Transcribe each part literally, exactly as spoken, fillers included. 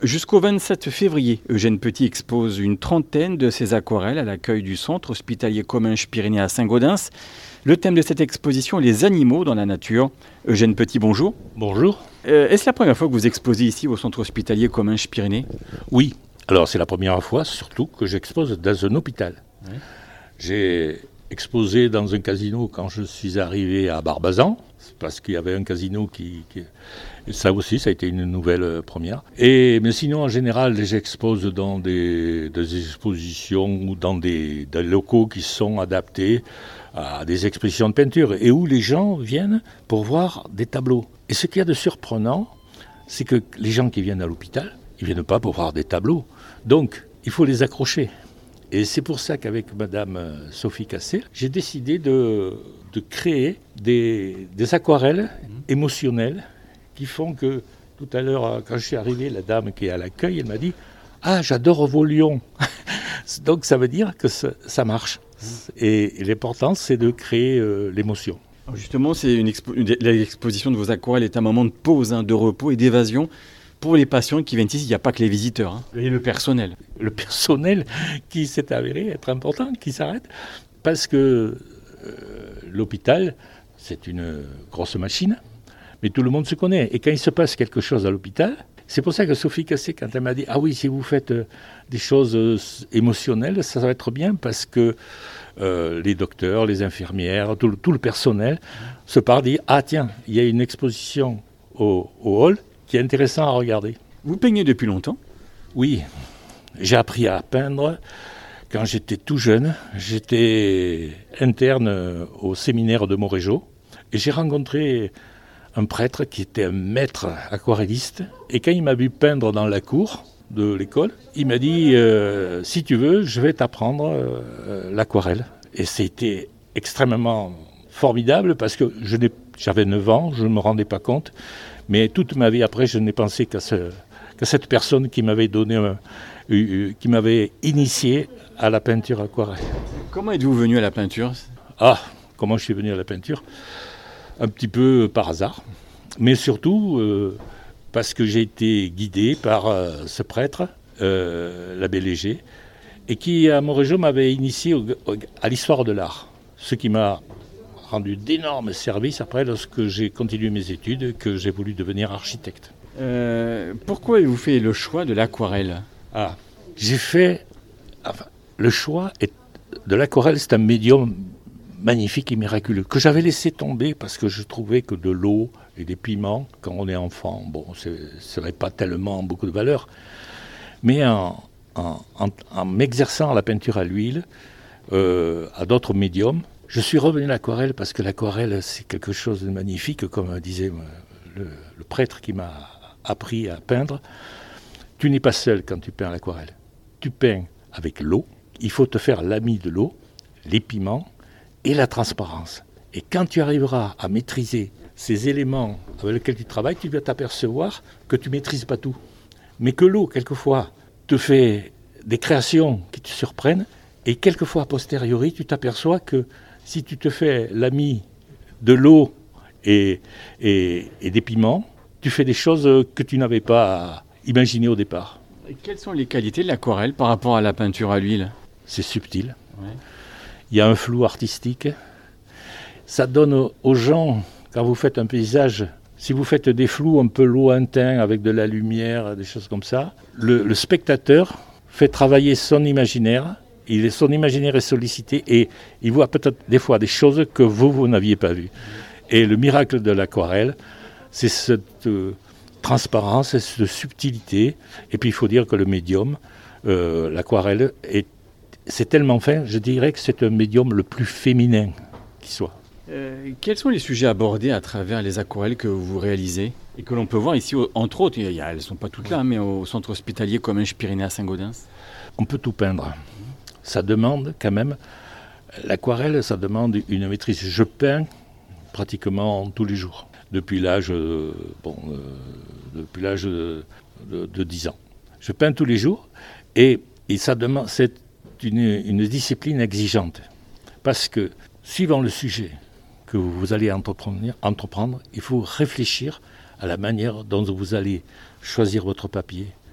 Jusqu'au vingt-sept février, Eugène Petit expose une trentaine de ses aquarelles à l'accueil du centre hospitalier Comminges-Pyrénées à Saint-Gaudens. Le thème de cette exposition est les animaux dans la nature. Eugène Petit, bonjour. Bonjour. Euh, est-ce la première fois que vous exposez ici au centre hospitalier Comminges-Pyrénées ? Oui, alors c'est la première fois surtout que j'expose dans un hôpital. Oui. J'ai exposé dans un casino quand je suis arrivé à Barbazan, parce qu'il y avait un casino qui... qui... Ça aussi, ça a été une nouvelle première. Et, mais sinon, en général, j'expose dans des, des expositions ou dans des, des locaux qui sont adaptés à des expositions de peinture et où les gens viennent pour voir des tableaux. Et ce qu'il y a de surprenant, c'est que les gens qui viennent à l'hôpital, ils ne viennent pas pour voir des tableaux. Donc, il faut les accrocher. Et c'est pour ça qu'avec Madame Sophie Cassel, j'ai décidé de, de créer des, des aquarelles émotionnelles qui font que, tout à l'heure, quand je suis arrivé, la dame qui est à l'accueil, elle m'a dit « Ah, j'adore vos lions !» Donc ça veut dire que ça, ça marche. Et, et l'important, c'est de créer euh, l'émotion. Justement, c'est une expo- une, l'exposition de vos aquarelles est un moment de pause, hein, de repos et d'évasion. Pour les patients qui viennent ici, il n'y a pas que les visiteurs, hein, et le personnel. Le personnel qui s'est avéré être important, qui s'arrête, parce que euh, l'hôpital, c'est une grosse machine. Mais tout le monde se connaît. Et quand il se passe quelque chose à l'hôpital, c'est pour ça que Sophie Cassel, quand elle m'a dit « Ah oui, si vous faites euh, des choses euh, émotionnelles, ça va être bien parce que euh, les docteurs, les infirmières, tout le, tout le personnel se parle, dit « Ah tiens, il y a une exposition au, au hall qui est intéressant à regarder. » Vous peignez depuis longtemps ? Oui, j'ai appris à peindre quand j'étais tout jeune. J'étais interne au séminaire de Montrégeau et j'ai rencontré un prêtre qui était un maître aquarelliste. Et quand il m'a vu peindre dans la cour de l'école, il m'a dit euh, « Si tu veux, je vais t'apprendre euh, l'aquarelle. » Et c'était extrêmement formidable parce que je n'ai, j'avais neuf ans, je ne me rendais pas compte. Mais toute ma vie après, je n'ai pensé qu'à, ce, qu'à cette personne qui m'avait donné, un, qui m'avait initié à la peinture aquarelle. Comment êtes-vous venu à la peinture ? Ah, comment je suis venu à la peinture ? Un petit peu par hasard, mais surtout euh, parce que j'ai été guidé par euh, ce prêtre, euh, l'abbé Léger, et qui, à Montrégeau, m'avait initié au, au, à l'histoire de l'art. Ce qui m'a rendu d'énormes services après lorsque j'ai continué mes études et que j'ai voulu devenir architecte. Euh, pourquoi avez-vous fait le choix de l'aquarelle ? Ah, j'ai fait... Enfin, le choix est, de l'aquarelle, c'est un médium magnifique et miraculeux, que j'avais laissé tomber parce que je trouvais que de l'eau et des piments, quand on est enfant, bon, ce n'avait pas tellement beaucoup de valeur. Mais en, en, en, en m'exerçant à la peinture à l'huile, euh, à d'autres médiums, je suis revenu à l'aquarelle parce que l'aquarelle, c'est quelque chose de magnifique, comme disait le, le prêtre qui m'a appris à peindre. Tu n'es pas seul quand tu peins à l'aquarelle. Tu peins avec l'eau, il faut te faire l'ami de l'eau, les piments, et la transparence. Et quand tu arriveras à maîtriser ces éléments avec lesquels tu travailles, tu vas t'apercevoir que tu ne maîtrises pas tout. Mais que l'eau, quelquefois, te fait des créations qui te surprennent, et quelquefois, a posteriori, tu t'aperçois que si tu te fais l'ami de l'eau et, et, et des piments, tu fais des choses que tu n'avais pas imaginées au départ. Et quelles sont les qualités de l'aquarelle par rapport à la peinture à l'huile ? C'est subtil. Ouais. Il y a un flou artistique. Ça donne aux gens, quand vous faites un paysage, si vous faites des flous un peu lointains avec de la lumière, des choses comme ça, le, le spectateur fait travailler son imaginaire. Il est, son imaginaire est sollicité et il voit peut-être des fois des choses que vous, vous n'aviez pas vues. Et le miracle de l'aquarelle, c'est cette euh, transparence, cette subtilité. Et puis il faut dire que le médium, euh, l'aquarelle, est c'est tellement fin, je dirais que c'est un médium le plus féminin qui soit. Euh, quels sont les sujets abordés à travers les aquarelles que vous réalisez et que l'on peut voir ici, entre autres, il y a, elles ne sont pas toutes là, mais au centre hospitalier Comminges-Pyrénées à Saint-Gaudens ? On peut tout peindre. Ça demande quand même, l'aquarelle, ça demande une maîtrise. Je peins pratiquement tous les jours, depuis l'âge, euh, bon, euh, depuis l'âge de, de, de dix ans. Je peins tous les jours et, et ça demande... C'est Une, une discipline exigeante. Parce que, suivant le sujet que vous allez entreprendre, entreprendre, il faut réfléchir à la manière dont vous allez choisir votre papier,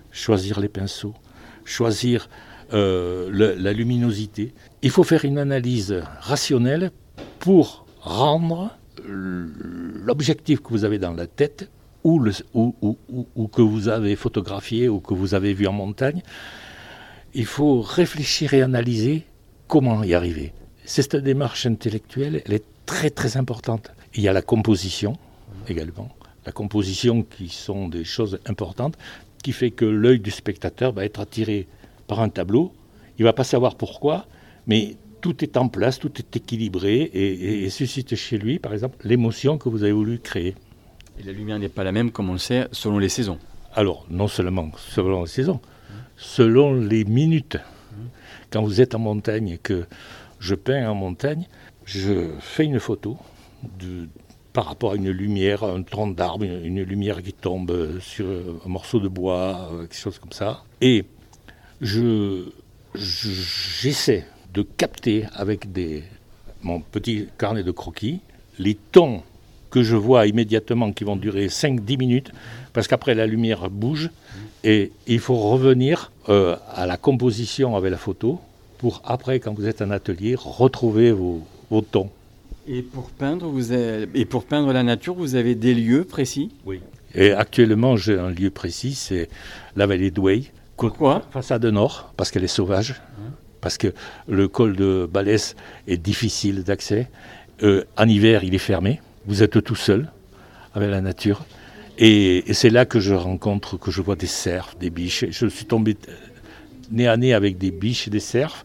choisir les pinceaux, choisir euh, le, la luminosité. Il faut faire une analyse rationnelle pour rendre l'objectif que vous avez dans la tête ou, le, ou, ou, ou, ou que vous avez photographié ou que vous avez vu en montagne. Il faut réfléchir et analyser comment y arriver. Cette démarche intellectuelle, elle est très très importante. Il y a la composition également. La composition qui sont des choses importantes, qui fait que l'œil du spectateur va être attiré par un tableau. Il ne va pas savoir pourquoi, mais tout est en place, tout est équilibré et, et, et suscite chez lui, par exemple, l'émotion que vous avez voulu créer. Et la lumière n'est pas la même, comme on le sait, selon les saisons. Alors, non seulement selon les saisons, mmh. selon les minutes. Mmh. Quand vous êtes en montagne et que je peins en montagne, je fais une photo de, par rapport à une lumière, un tronc d'arbre, une, une lumière qui tombe sur un morceau de bois, quelque chose comme ça. Et je, je, j'essaie de capter avec des, mon petit carnet de croquis les tons que je vois immédiatement qui vont durer cinq à dix minutes, parce qu'après la lumière bouge et il faut revenir euh, à la composition avec la photo pour après, quand vous êtes en atelier, retrouver vos, vos tons. Et pour peindre, vous avez, et pour peindre la nature, vous avez des lieux précis ? Oui. Et actuellement, j'ai un lieu précis, c'est la vallée d'Ouey. Pourquoi ? Façade nord, parce qu'elle est sauvage, hein. Parce que le col de Balès est difficile d'accès. Euh, en hiver, il est fermé. Vous êtes tout seul avec la nature. Et, et c'est là que je rencontre, que je vois des cerfs, des biches. Je suis tombé nez à nez avec des biches et des cerfs.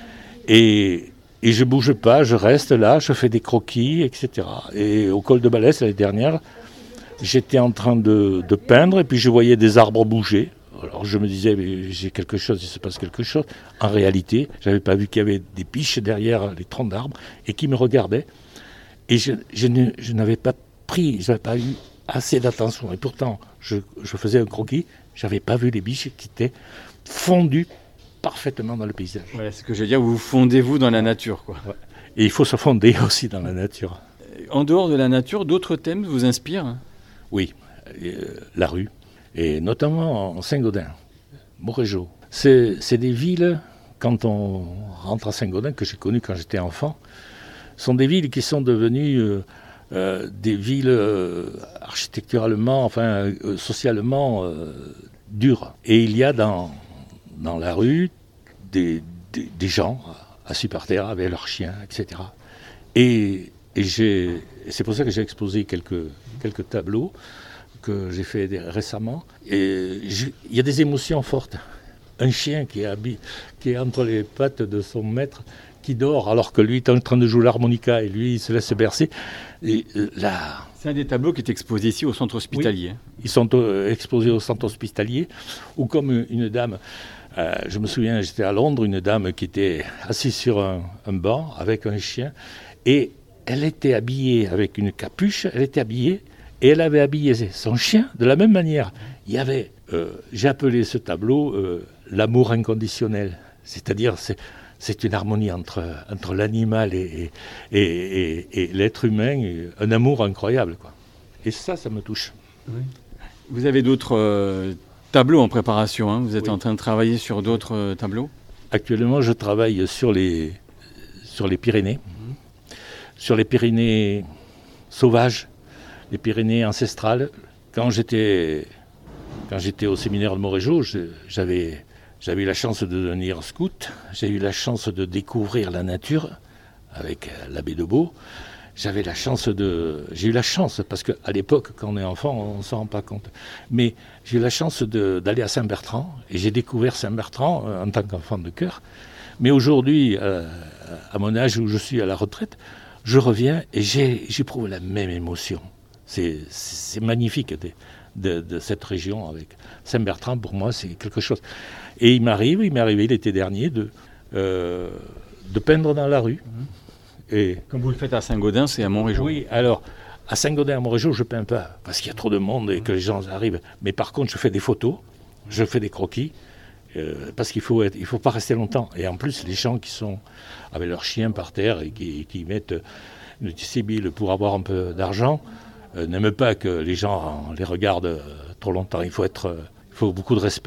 Et, et je ne bouge pas, je reste là, je fais des croquis, et cetera. Et au col de Balès, l'année dernière, j'étais en train de, de peindre et puis je voyais des arbres bouger. Alors je me disais, mais j'ai quelque chose, il se passe quelque chose. En réalité, je n'avais pas vu qu'il y avait des biches derrière les troncs d'arbres et qui me regardaient. Et je, je, ne, je n'avais pas pris, je n'avais pas eu assez d'attention. Et pourtant, je, je faisais un croquis, je n'avais pas vu les biches qui étaient fondues parfaitement dans le paysage. Voilà, c'est ce que je veux dire, vous fondez-vous dans la nature, quoi. Ouais. Et il faut se fonder aussi dans la nature. En dehors de la nature, d'autres thèmes vous inspirent ? Oui, euh, la rue. Et notamment en Saint-Gaudens, Morégeau. C'est, c'est des villes, quand on rentre à Saint-Gaudens, que j'ai connues quand j'étais enfant, sont des villes qui sont devenues euh, euh, des villes euh, architecturalement, enfin euh, socialement euh, dures. Et il y a dans, dans la rue des, des, des gens assis par terre avec leurs chiens, et cetera. Et, et, j'ai, et c'est pour ça que j'ai exposé quelques, quelques tableaux que j'ai fait récemment. Et il y a des émotions fortes. Un chien qui est, habi- qui est entre les pattes de son maître, qui dort alors que lui est en train de jouer l'harmonica et lui il se laisse bercer. Et là, c'est un des tableaux qui est exposé ici au centre hospitalier. Oui, ils sont euh, exposés au centre hospitalier, ou comme une dame, euh, je me souviens, j'étais à Londres, une dame qui était assise sur un, un banc avec un chien, et elle était habillée avec une capuche, elle était habillée, et elle avait habillé son chien de la même manière. Il y avait, euh, j'ai appelé ce tableau euh, l'amour inconditionnel, c'est-à-dire c'est, c'est une harmonie entre, entre l'animal et, et, et, et, et l'être humain, un amour incroyable, quoi. Et ça, ça me touche. Oui. Vous avez d'autres euh, tableaux en préparation, hein ? Vous êtes oui. en train de travailler sur d'autres euh, tableaux ? Actuellement, je travaille sur les, sur les Pyrénées, mmh. sur les Pyrénées sauvages, les Pyrénées ancestrales. Quand j'étais, quand j'étais au séminaire de Morégeau, je, j'avais, j'avais eu la chance de devenir scout, j'ai eu la chance de découvrir la nature avec l'abbé de Beau. J'avais la chance de, j'ai eu la chance, parce qu'à l'époque, quand on est enfant, on ne s'en rend pas compte. Mais j'ai eu la chance de, d'aller à Saint-Bertrand, et j'ai découvert Saint-Bertrand euh, en tant qu'enfant de cœur. Mais aujourd'hui, euh, à mon âge où je suis à la retraite, je reviens et j'ai, j'éprouve la même émotion. C'est, c'est magnifique de, de, de cette région avec Saint-Bertrand. Pour moi, c'est quelque chose. Et il m'arrive, il m'est arrivé l'été dernier de, euh, de peindre dans la rue. Mmh. Et comme vous le faites à Saint-Gaudens et à Montrégeau. Oui, alors à Saint-Gaudens et à Montrégeau, je ne peins pas parce qu'il y a trop de monde et que les gens arrivent. Mais par contre, je fais des photos, je fais des croquis. Euh, parce qu'il faut être, il faut pas rester longtemps. Et en plus, les gens qui sont avec leurs chiens par terre et qui, qui mettent une sibille pour avoir un peu d'argent, euh, n'aiment pas que les gens les regardent trop longtemps. Il faut être, il faut beaucoup de respect.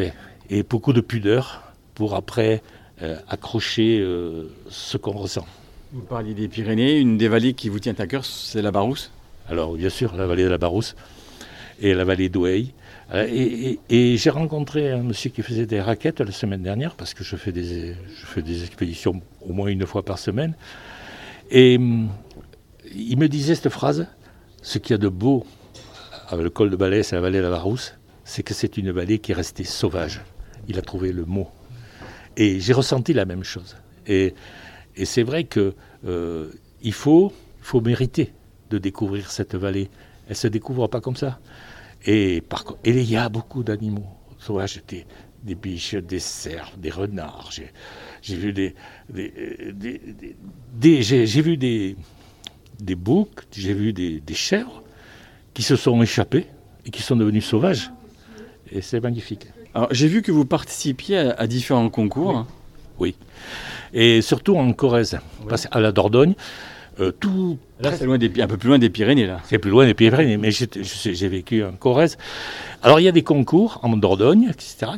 et beaucoup de pudeur pour après euh, accrocher euh, ce qu'on ressent. Vous parliez des Pyrénées, une des vallées qui vous tient à cœur, c'est la Barousse. Alors bien sûr, la vallée de la Barousse et la vallée d'Oueil. Euh, et, et, et j'ai rencontré un monsieur qui faisait des raquettes la semaine dernière, parce que je fais des, je fais des expéditions au moins une fois par semaine. Et hum, il me disait cette phrase, ce qu'il y a de beau avec le col de Balès et la vallée de la Barousse, c'est que c'est une vallée qui est restée sauvage. Il a trouvé le mot. Et j'ai ressenti la même chose. Et, et c'est vrai qu'il euh, faut, faut mériter de découvrir cette vallée. Elle ne se découvre pas comme ça. Et, par, et il y a beaucoup d'animaux sauvages, des, des biches, des cerfs, des renards. J'ai, j'ai vu des, des, des, des, des j'ai, j'ai vu des, des boucs, j'ai vu des, des chèvres qui se sont échappés et qui sont devenus sauvages. Et c'est magnifique. Alors, j'ai vu que vous participiez à, à différents concours. Oui. oui. Et surtout en Corrèze, oui. Parce à la Dordogne. Euh, tout là, c'est loin des, un peu plus loin des Pyrénées. Là. C'est plus loin des Pyrénées, mais j'ai, j'ai vécu en Corrèze. Alors, il y a des concours en Dordogne, et cetera.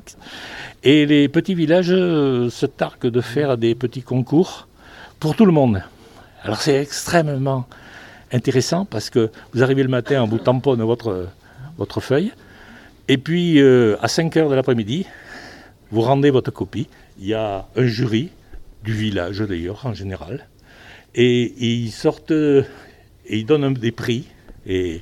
Et les petits villages euh, se targuent de faire des petits concours pour tout le monde. Alors, c'est extrêmement intéressant parce que vous arrivez le matin, on vous tamponne votre, votre feuille. Et puis, euh, à cinq heures de l'après-midi, vous rendez votre copie. Il y a un jury du village, d'ailleurs, en général. Et, et ils sortent, et ils donnent des prix. Et,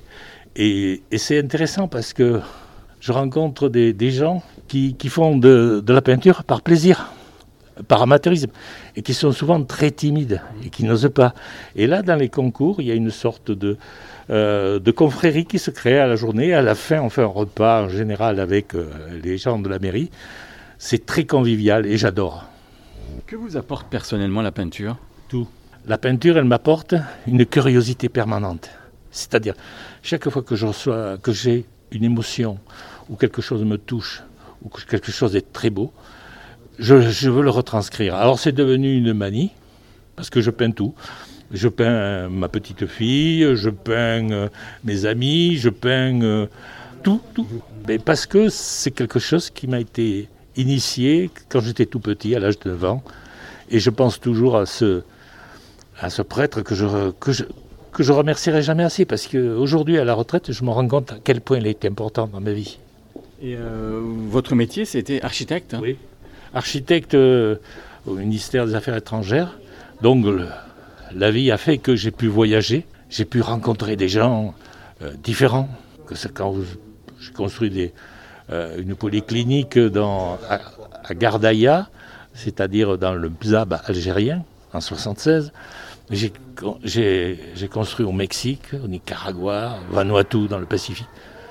et, et c'est intéressant parce que je rencontre des, des gens qui, qui font de, de la peinture par plaisir, par amateurisme, et qui sont souvent très timides et qui n'osent pas. Et là, dans les concours, il y a une sorte de... Euh, de confrérie qui se crée à la journée. À la fin, on fait un repas en général avec euh, les gens de la mairie. C'est très convivial et j'adore. Que vous apporte personnellement la peinture ? Tout. La peinture, elle m'apporte une curiosité permanente. C'est-à-dire, chaque fois que je reçois, que j'ai une émotion ou quelque chose me touche ou que quelque chose est très beau, je, je veux le retranscrire. Alors c'est devenu une manie parce que je peins tout. Je peins ma petite fille, je peins euh, mes amis, je peins euh, tout, tout. Mais parce que c'est quelque chose qui m'a été initié quand j'étais tout petit, à l'âge de neuf ans. Et je pense toujours à ce, à ce prêtre que je, que je, que je remercierai jamais assez. Parce qu'aujourd'hui, à la retraite, je me rends compte à quel point il a été important dans ma vie. Et euh, votre métier, c'était architecte, hein ? Oui, architecte euh, au ministère des Affaires étrangères. Donc, le, la vie a fait que j'ai pu voyager, j'ai pu rencontrer des gens euh, différents. Que c'est quand vous, j'ai construit des, euh, une polyclinique dans, à, à Gardaïa, c'est-à-dire dans le Bzab algérien, en soixante-seize. J'ai, j'ai, j'ai construit au Mexique, au Nicaragua, au Vanuatu, dans le Pacifique.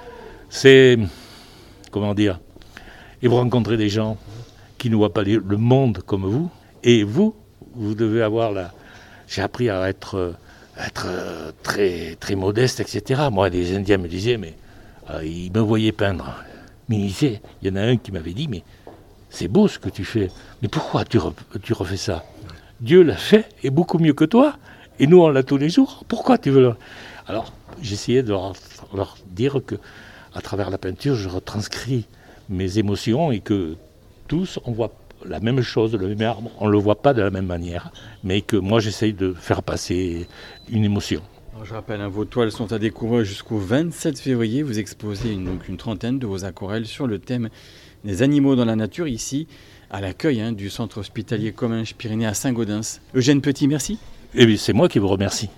C'est, comment dire, et vous rencontrez des gens qui ne voient pas le monde comme vous, et vous, vous devez avoir la... J'ai appris à être, être très, très modeste, et cetera. Moi, les Indiens me disaient, mais euh, ils me voyaient peindre. Mais il disait, il y en a un qui m'avait dit, mais c'est beau ce que tu fais, mais pourquoi tu, re, tu refais ça ? Dieu l'a fait, et beaucoup mieux que toi, et nous on l'a tous les jours, pourquoi tu veux le... Alors, j'essayais de leur, leur dire que, à travers la peinture, je retranscris mes émotions, et que tous, on voit la même chose, le même arbre, on ne le voit pas de la même manière, mais que moi j'essaye de faire passer une émotion. Alors, je rappelle, hein, vos toiles sont à découvrir jusqu'au vingt-sept février. Vous exposez une, donc une trentaine de vos aquarelles sur le thème des animaux dans la nature, ici, à l'accueil hein, du centre hospitalier Comminges Pyrénées à Saint-Gaudens. Eugène Petit, merci. Et c'est moi qui vous remercie.